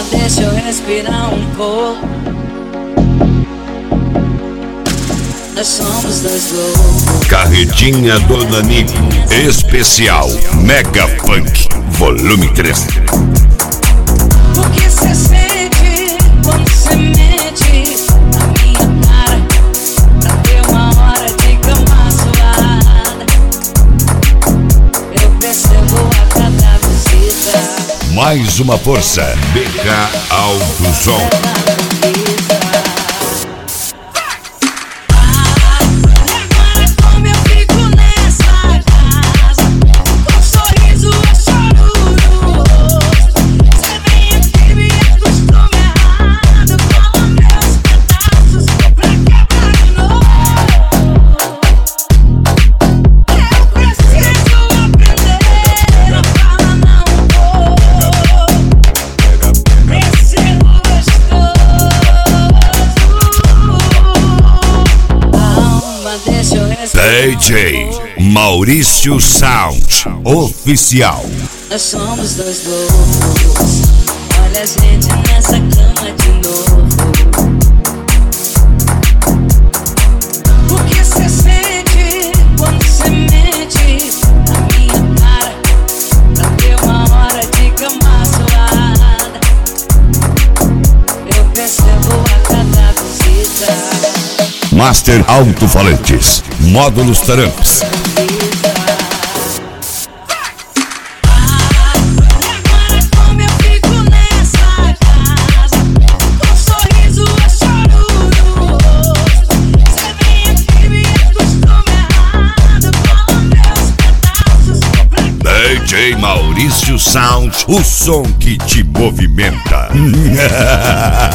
deixa eu respirar um pouco. Nós somos dois loucos. Carretinha do Nanico, especial Mega Funk, volume 3. O que cê sente quando cê mente na minha cara, pra ter uma hora de cama suada? Eu percebo a cada visita. Mais uma força, BK Alto Som. DJ Maurício Sound Oficial. Nós somos dois loucos. Olha a gente nessa cama de novo. O que cê sente quando cê mente na minha cara, pra ter uma hora de cama suada? Eu percebo a cada visita. Master Alto-Falantes, módulos Taramps. DJ Maurício Sound, o som que te movimenta.